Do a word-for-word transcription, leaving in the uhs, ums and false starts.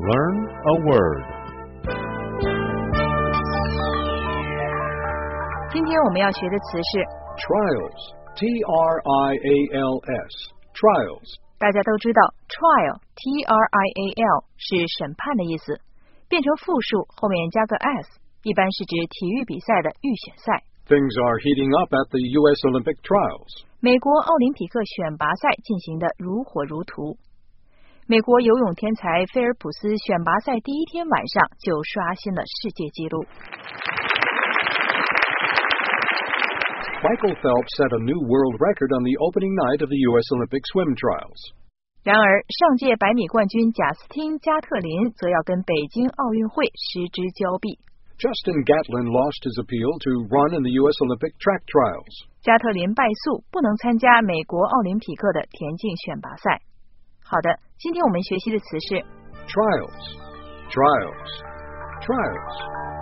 Learn a word. 今天我们要学的词是 trials. T R I A L S. Trials. 大家都知道 trial T R I A L 是审判的意思，变成复数后面加个 s， 一般是指体育比赛的预选赛。 Things are heating up at the U S Olympic trials. 美国奥林匹克选拔赛进行的如火如荼。美国游泳天才菲尔普斯选拔赛第一天晚上就刷新了世界纪录。 Michael Phelps set a new world record on the opening night of the U S Olympic swim trials. 然而，上届百米冠军贾斯汀·加特林则要跟北京奥运会失之交臂。 Justin Gatlin lost his appeal to run in the U S Olympic track trials. 加特林败诉，不能参加美国奥林匹克的田径选拔赛。好的，今天我们学习的词是 trials, trials, trials.